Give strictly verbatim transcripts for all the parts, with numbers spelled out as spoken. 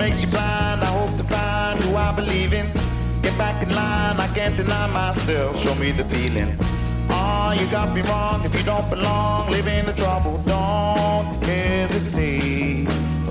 makes you blind? I hope to find who I believe in. Get back in line, I can't deny myself. Show me the feeling. Oh, you got me wrong. If you don't belong, live in the trouble. Don't hesitate.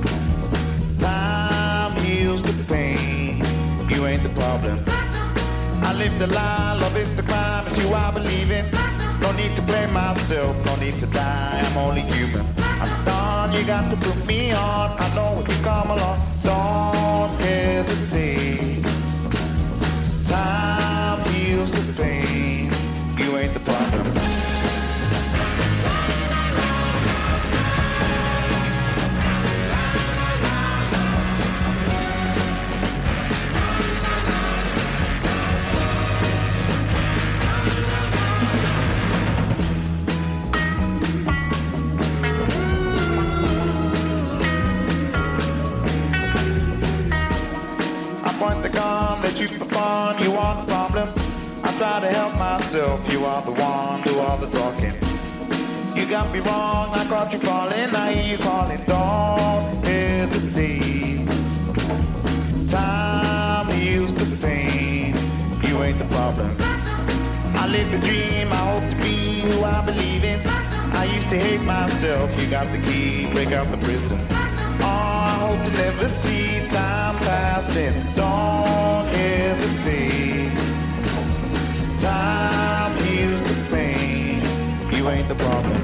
Time heals the pain. You ain't the problem. I live the lie, love is the crime. It's you I believe in. No need to blame myself, no need to die. I'm only human. I'm done, you got to put me on. I know if you come along, don't hesitate. Time heals the pain. You ain't the problem. Point the gun, let you for fun, you are the problem. I try to help myself, you are the one, do all the talking. You got me wrong, I caught you falling, I hear you calling. Don't hesitate. Time heals the pain, you ain't the problem. I live a dream, I hope to be who I believe in. I used to hate myself, you got the key, break out the prison. Oh, I hope to never see time passing. Don't hesitate. Time heals the pain. You ain't the problem.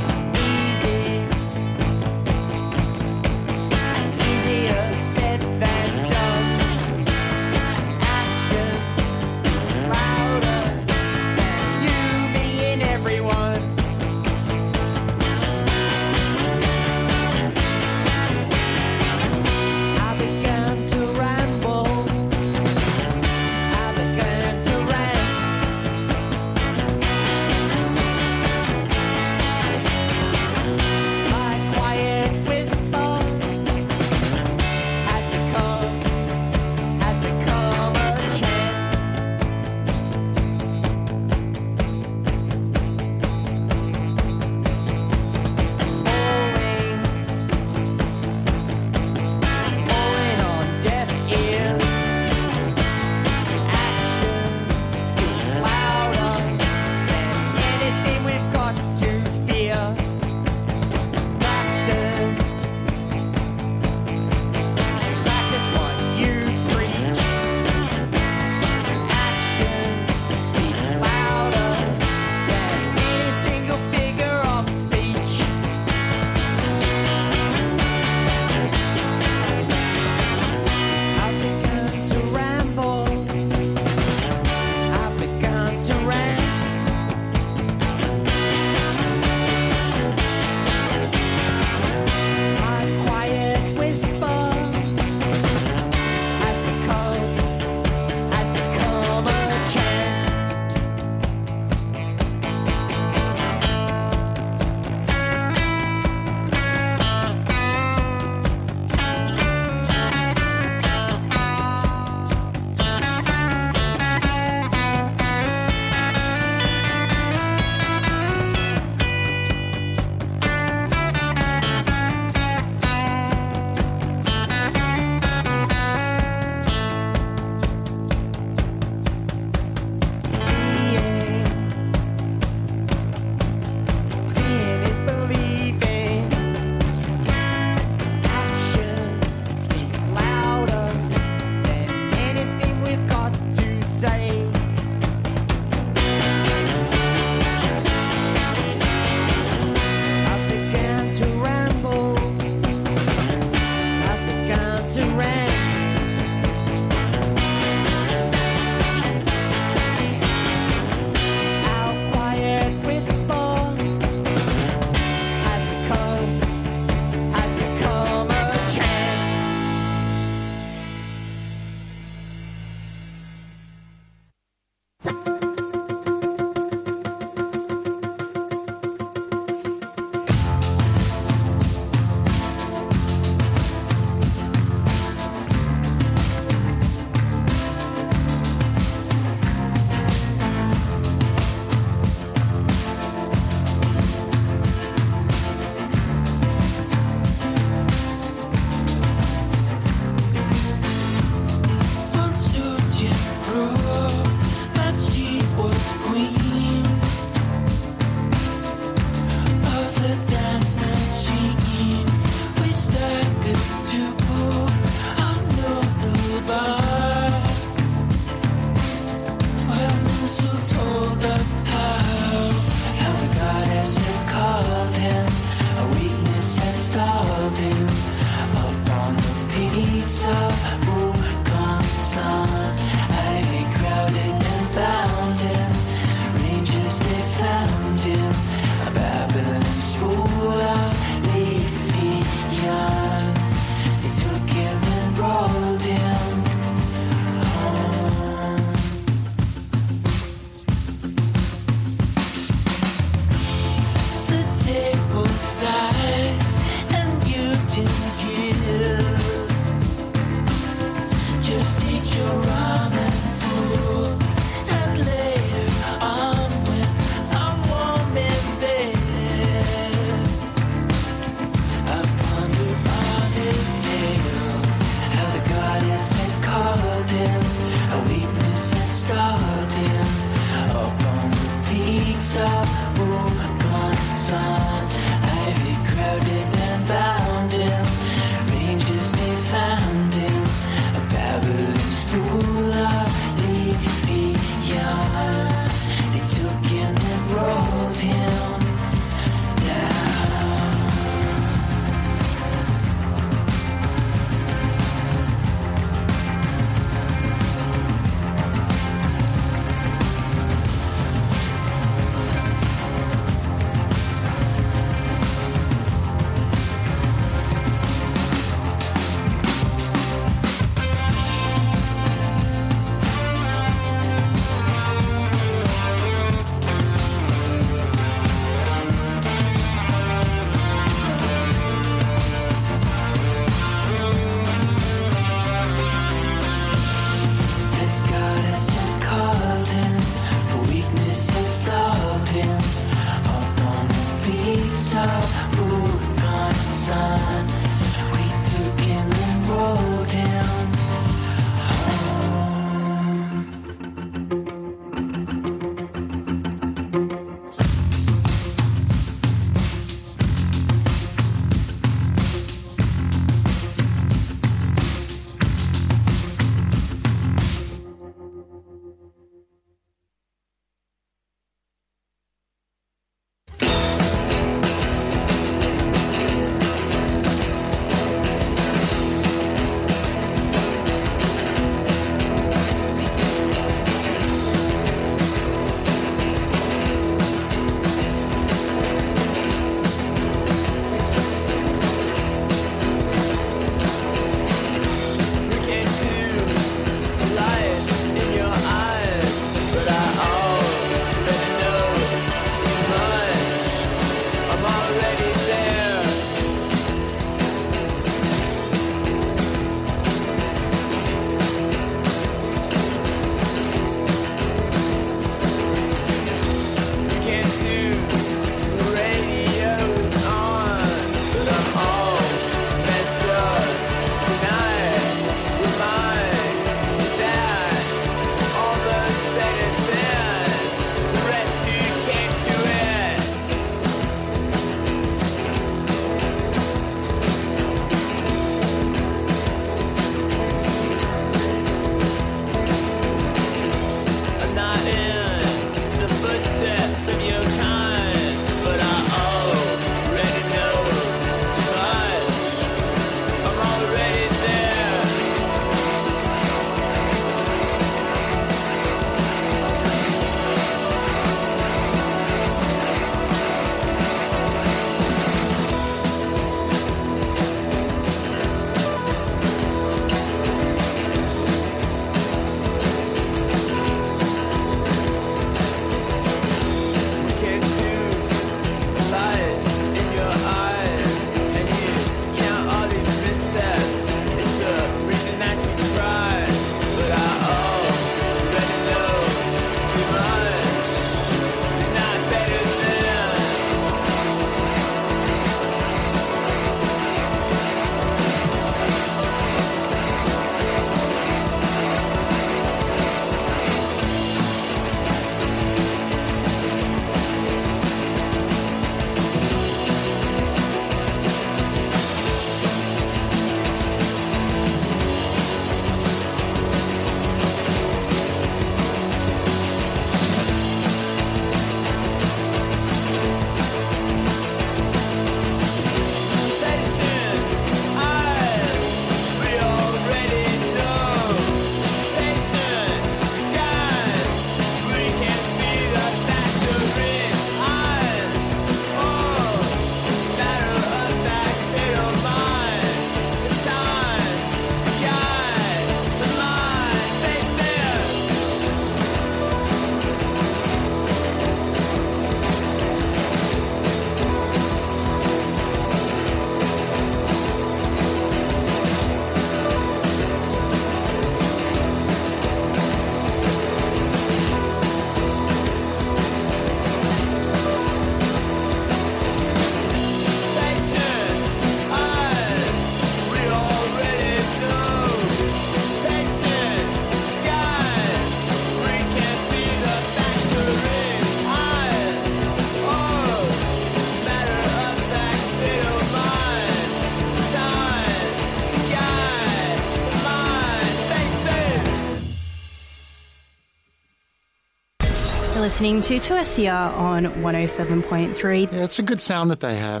listening to two S C R on one oh seven point three. Yeah, it's a good sound that they have.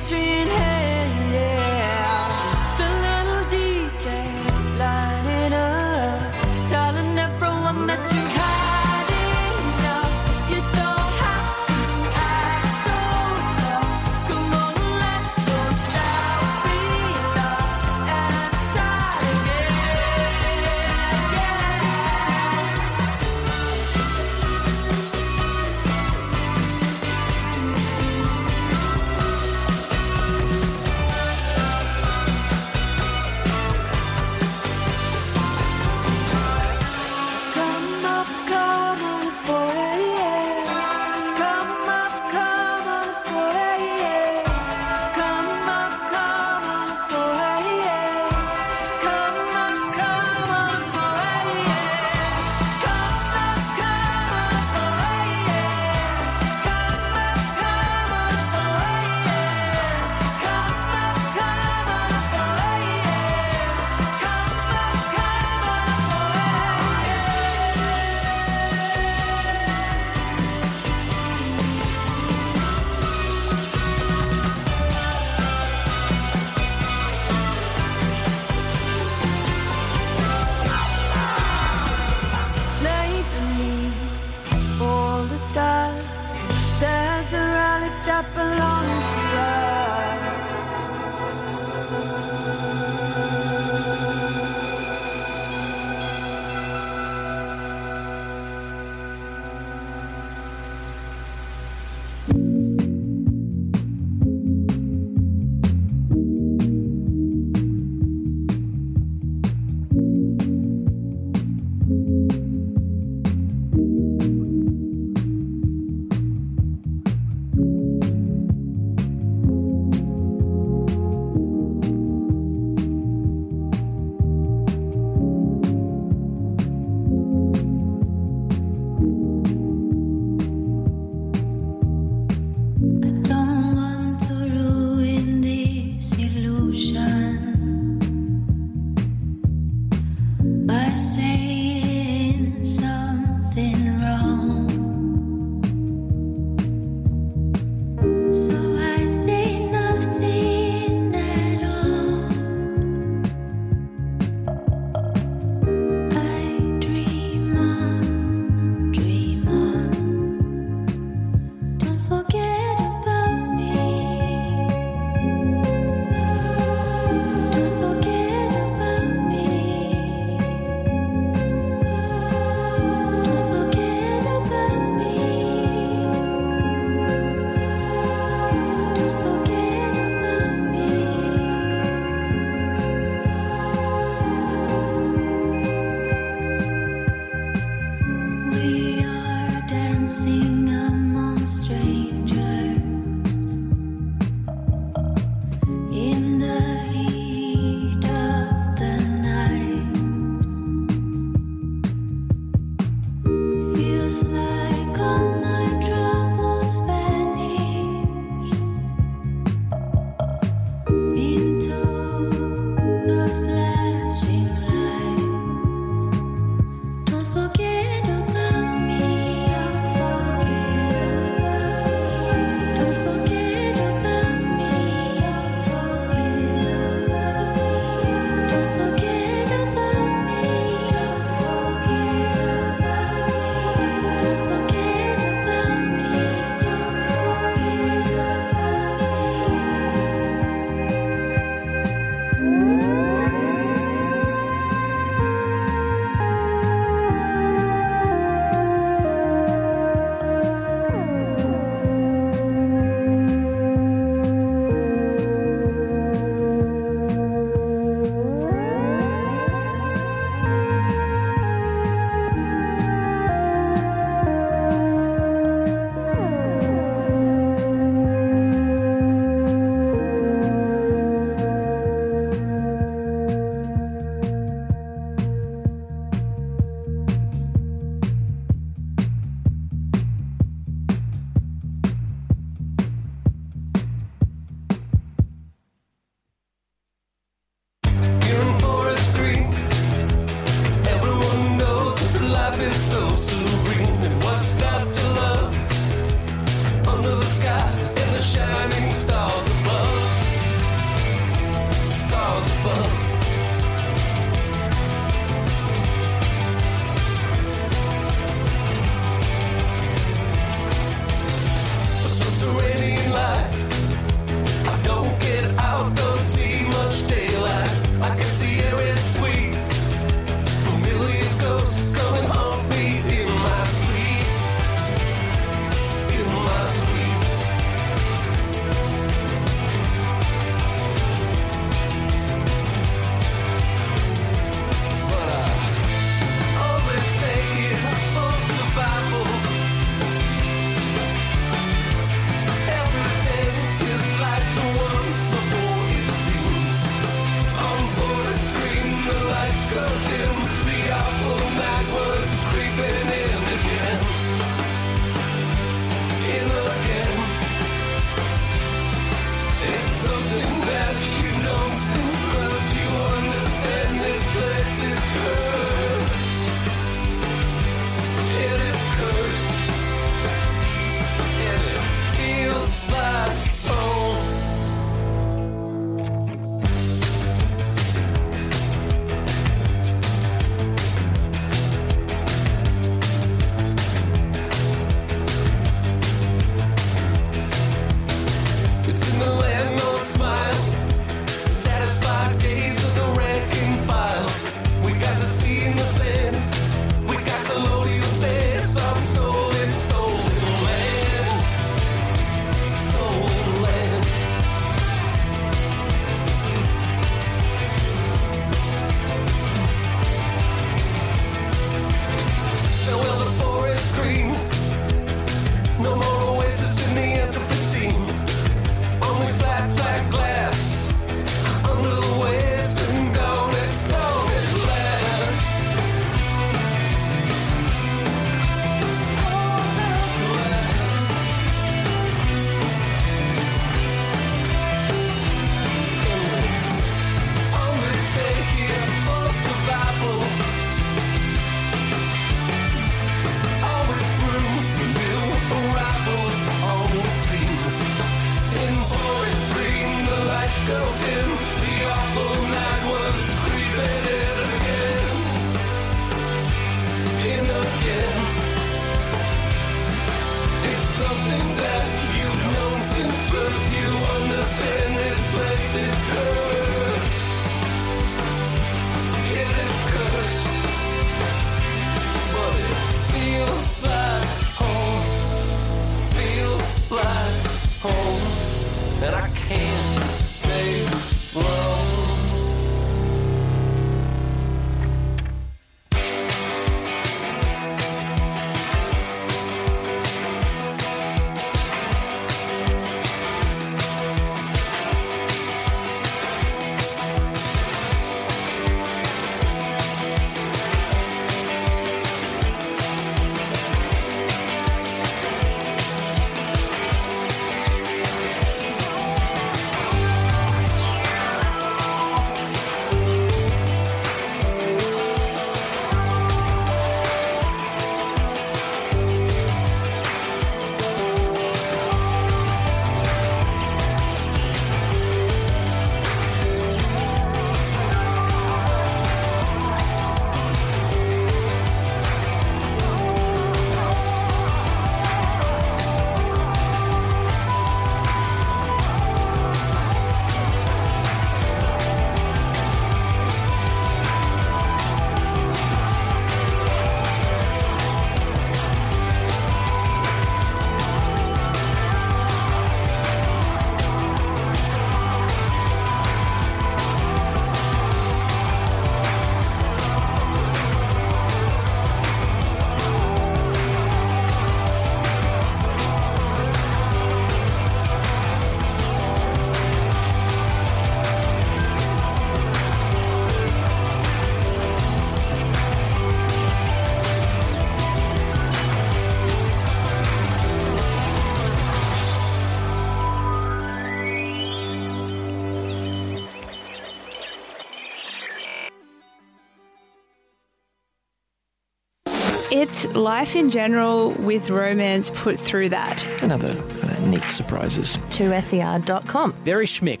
It's life in general with romance put through that. And other kind of neat surprises. two S E R dot com. Very schmick.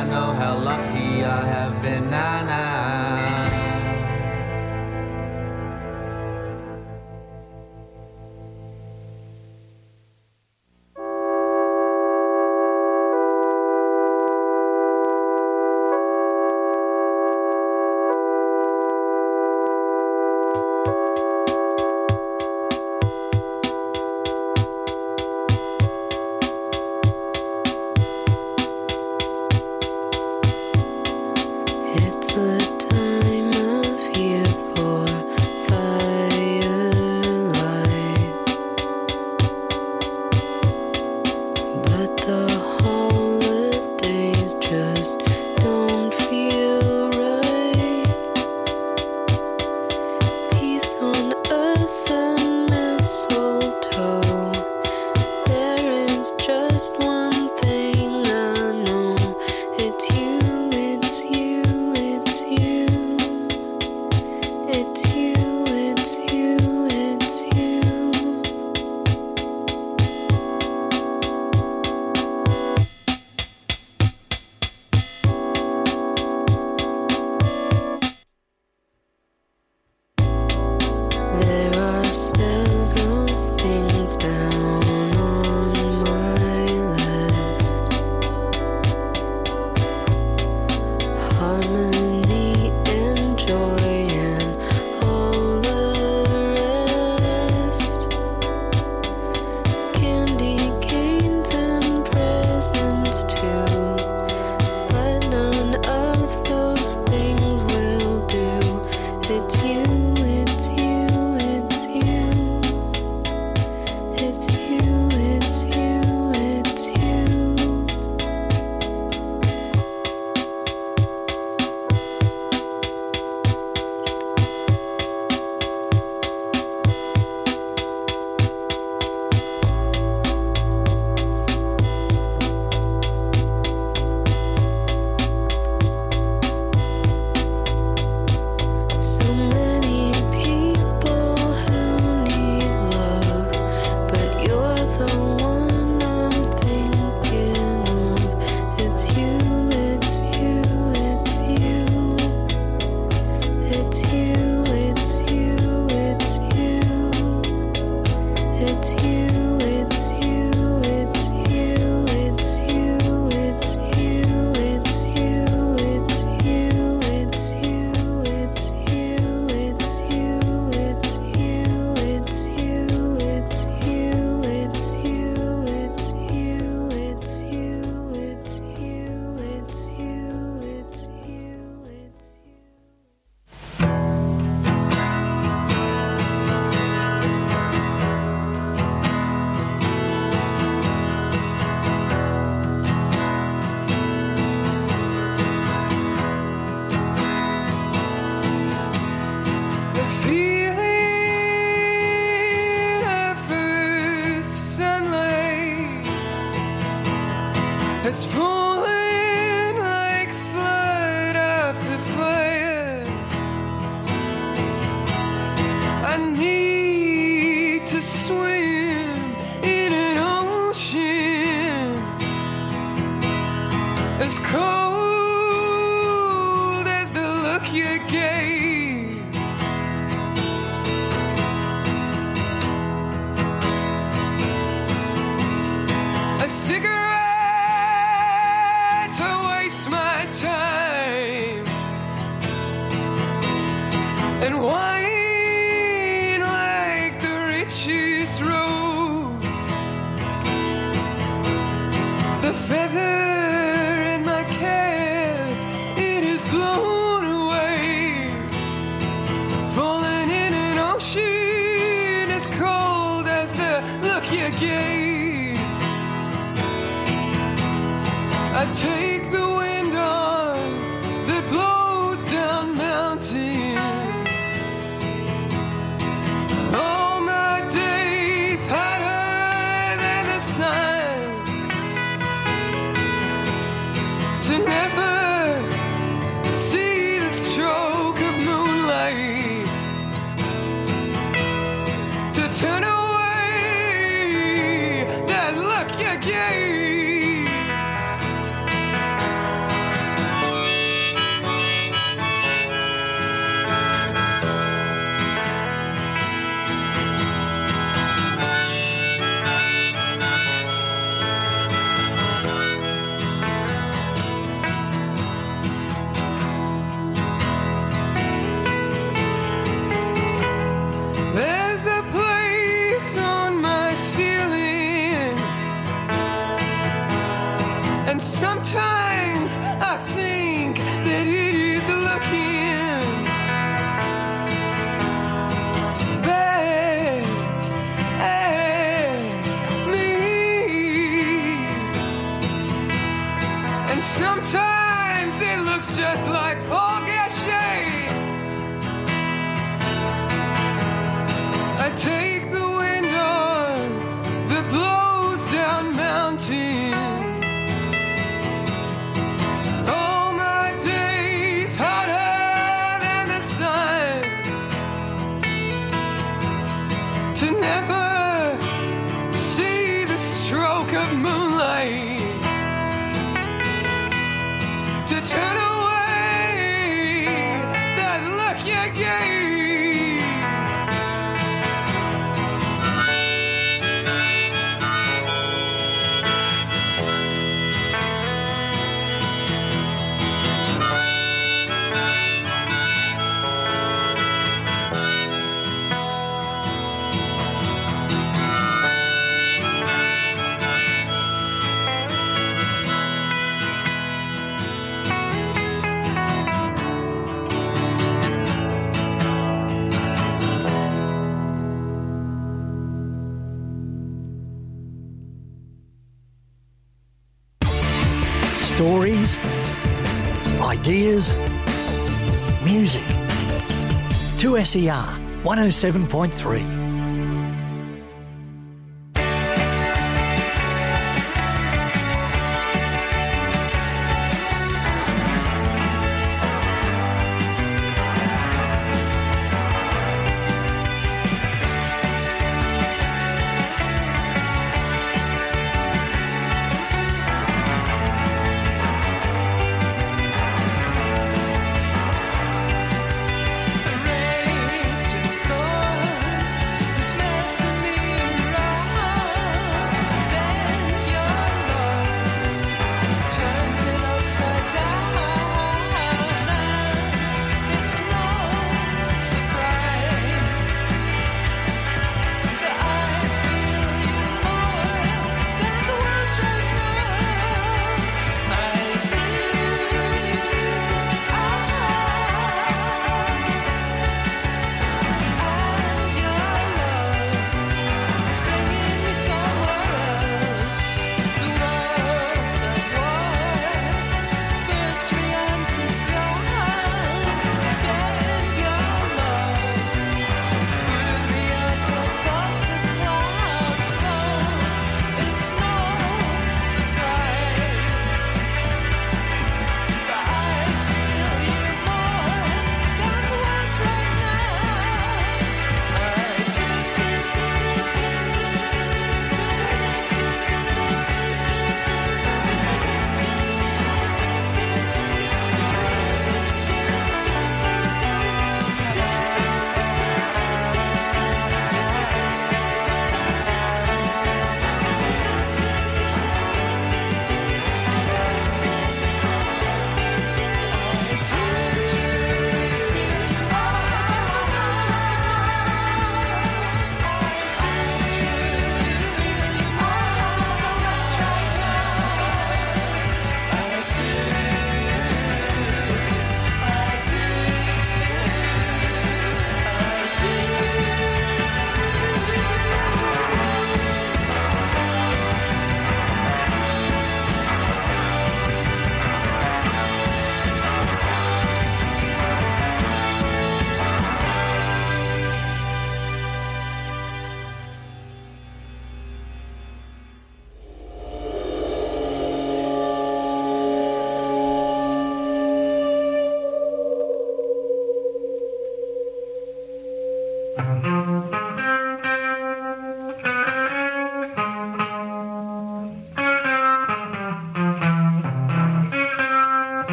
I know how lucky I have been now, now. And sometimes I think that it is looking back at me. And sometimes it looks just like Paul Gachet. I take the wind on that blows down mountains. All my days hotter than the sun, to never see the stroke of moonlight, to turn away that look you gave. Stories, ideas, music. two S E R one oh seven point three.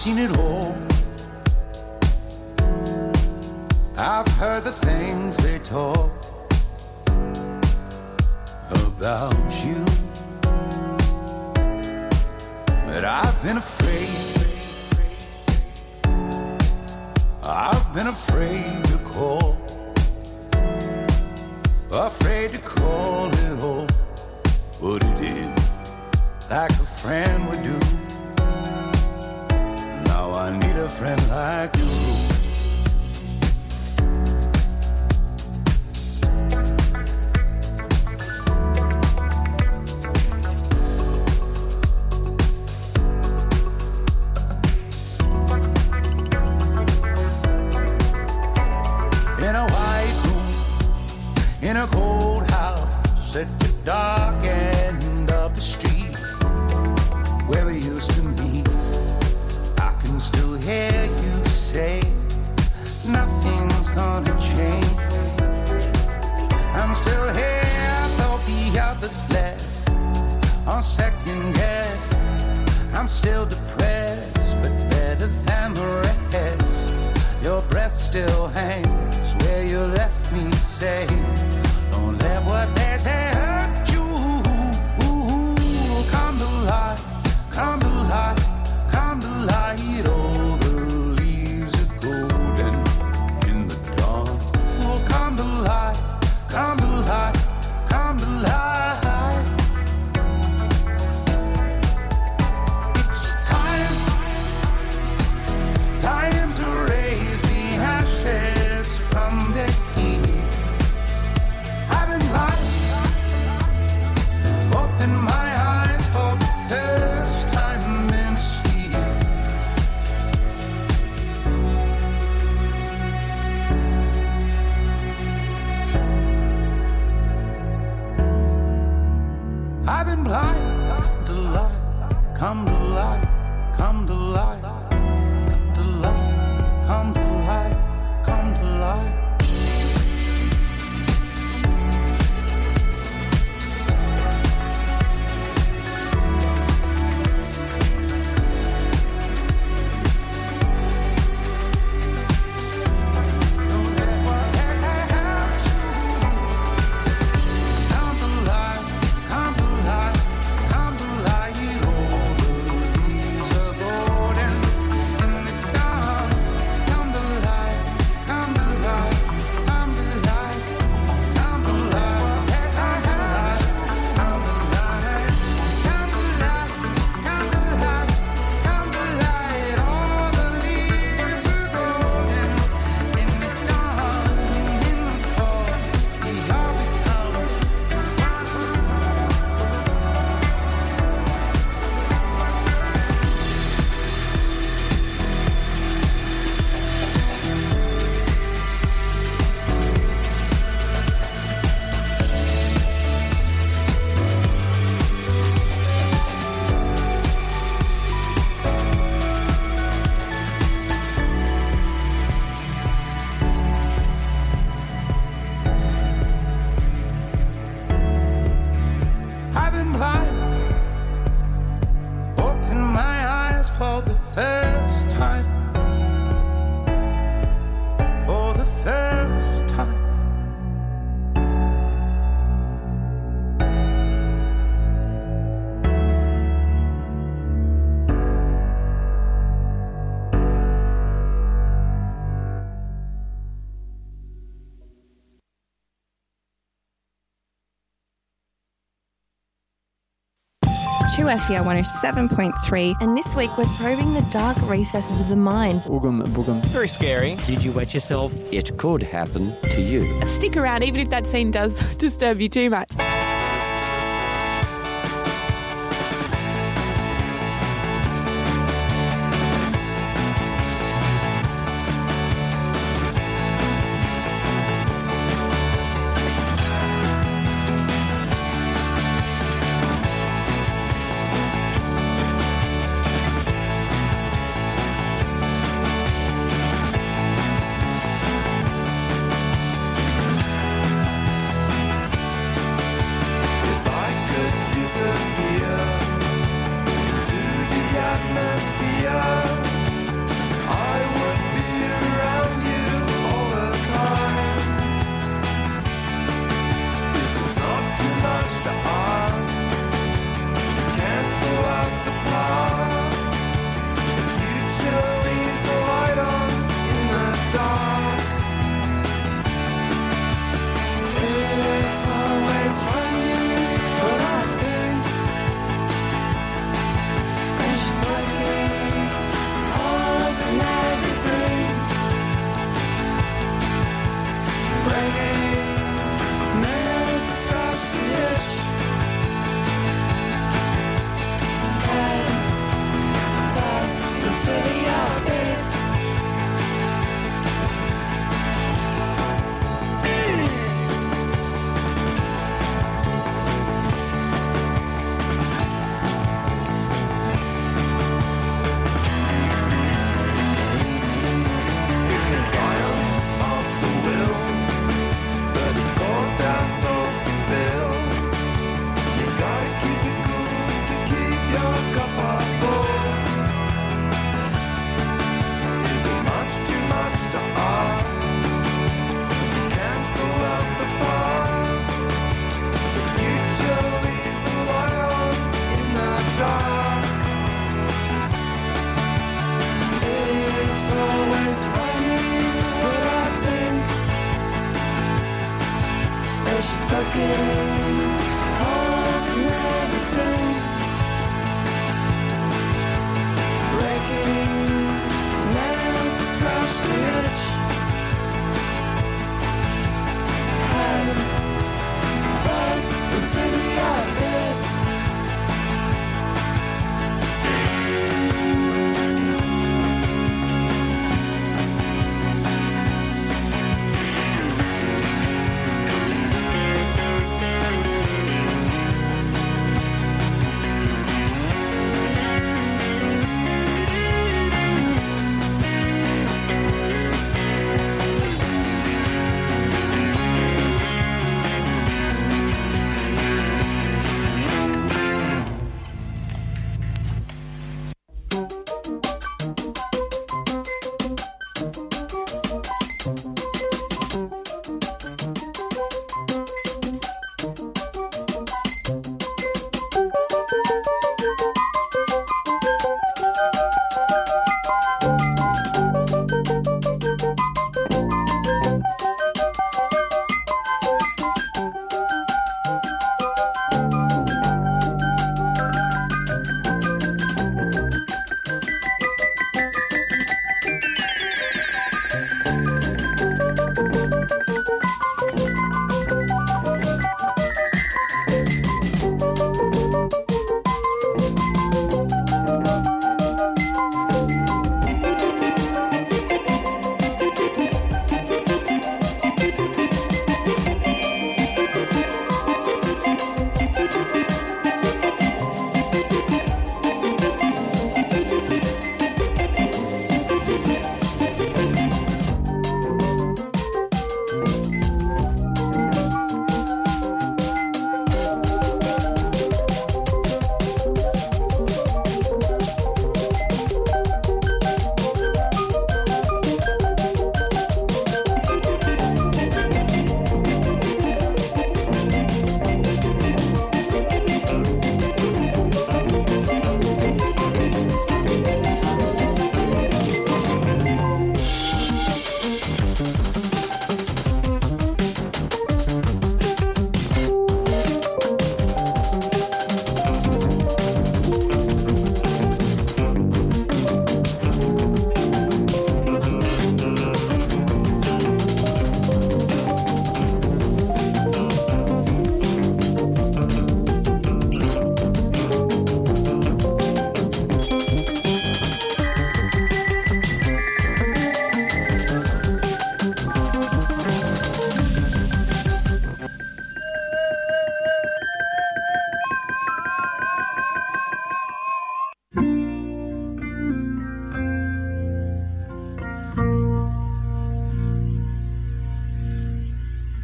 seen it all. I've heard the things they talk about you, but I've been afraid. I've been afraid to call, afraid to call it all what it is, like a friend would do. Now I need a friend like you. In a white room, in a cold house at the dark end of the street where we used to meet, I can still hear you say nothing's gonna change. I'm still here, though the others left on second guess. I'm still depressed, but better than the rest. Your breath still hangs where you left me safe. Don't let what they say hurt you. Come to light, come to light, come to light. All the leaves are golden in the dawn. Oh, come to light, come to light, come to light. It's time, time to raise the ashes from the heat. I've been blind, open my eyes for the first time in sleep. I've been blind, come to light, come to light, come to light, come to light, come to light, come to light. I've been blind, open my eyes for the first time, for the first time. two S E R one oh seven point three. And this week we're probing the dark recesses of the mind. Boogum, boogum. Very scary. Did you wet yourself? It could happen to you. Stick around even if that scene does disturb you too much.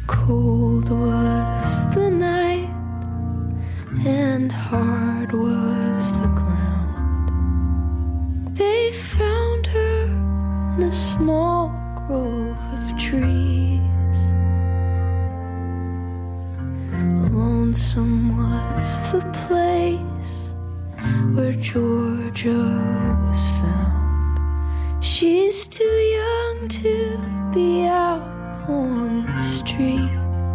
Cold was the night and hard was the ground. They found her in a small grove of trees. Lonesome was the place where Georgia was found. She's too young to be out on the street.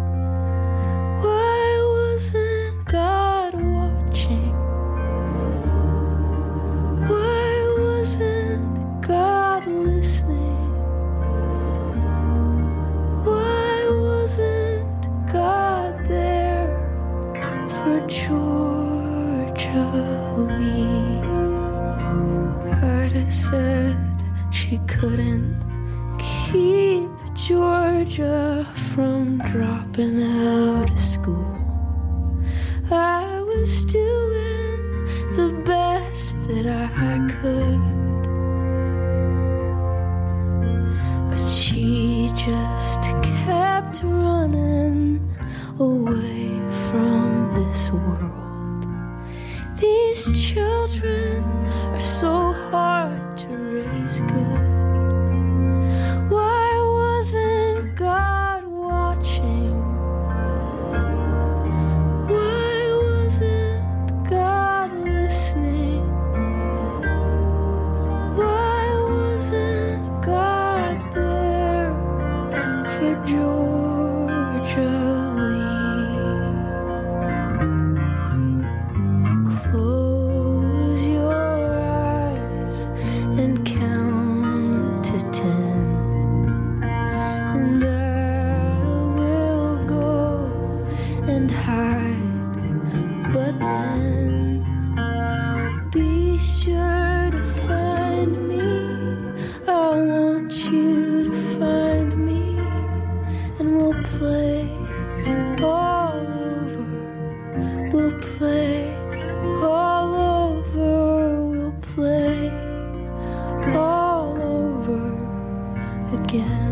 Why wasn't God watching? Why wasn't God listening? Why wasn't God there for Georgia Lee? Ida said she couldn't keep Georgia from dropping out of school. I was doing the best that I could, but she just kept running away from this world. These children are so hard to raise good. Why wasn't God watching? Why wasn't God listening? Why wasn't God there for Georgia Lee? Close your eyes and count to ten. And hide, but then be sure to find me. I want you to find me, and we'll play all over. We'll play all over. We'll play all over again.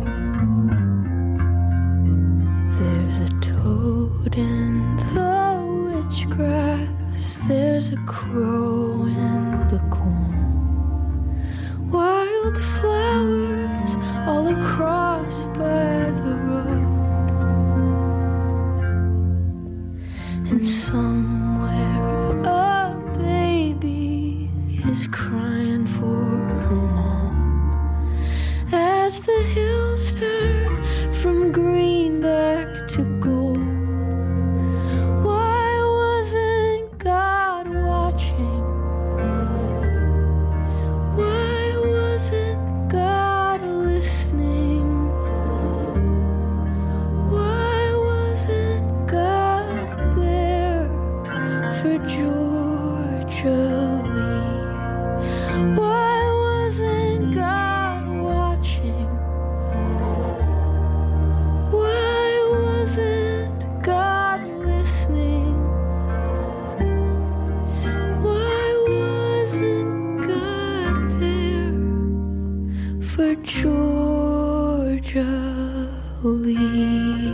There's a toad in the witch grass, there's a crow in the corn, wild flowers all across by the road, and somewhere a baby is crying for her mom as the hills turn from green back to gold. Why wasn't God watching? Why wasn't God listening? Why wasn't God there for Georgia Lee? Why wasn't God watching? Why wasn't God listening? Why wasn't God there for Georgia Lee?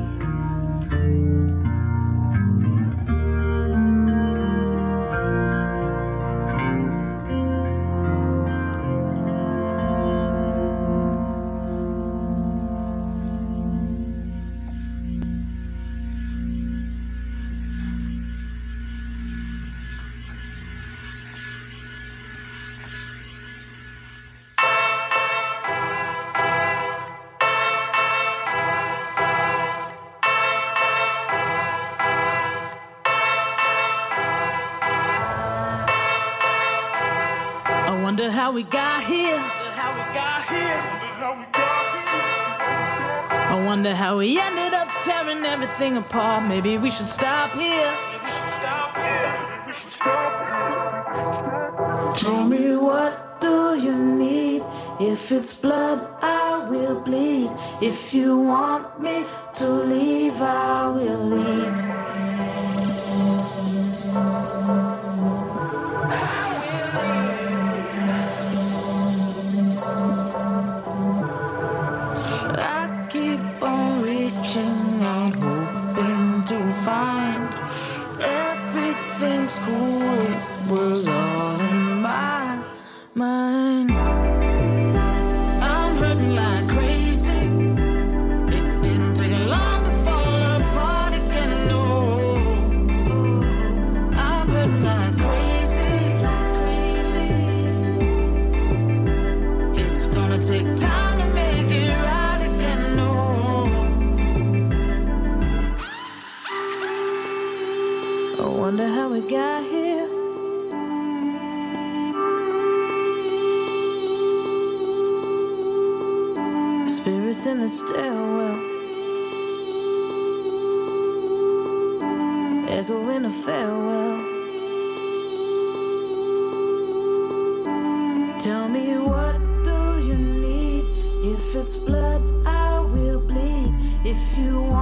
Wonder how we got here. I wonder how we ended up tearing everything apart. Maybe we should stop here. Maybe we should stop here. Maybe we should stop here. Tell me, what do you need? If it's blood, I will bleed. If you want me to leave, I will leave. I keep on reaching find everything's cool was all in my mind. I'm hurting like crazy. It didn't take long to fall apart again, no. I'm hurting like crazy, like crazy. It's gonna take time to make it right again, no. I wonder how we got here. Spirits in the stairwell, echoing a farewell. Tell me, what do you need? If it's blood, I will bleed. If you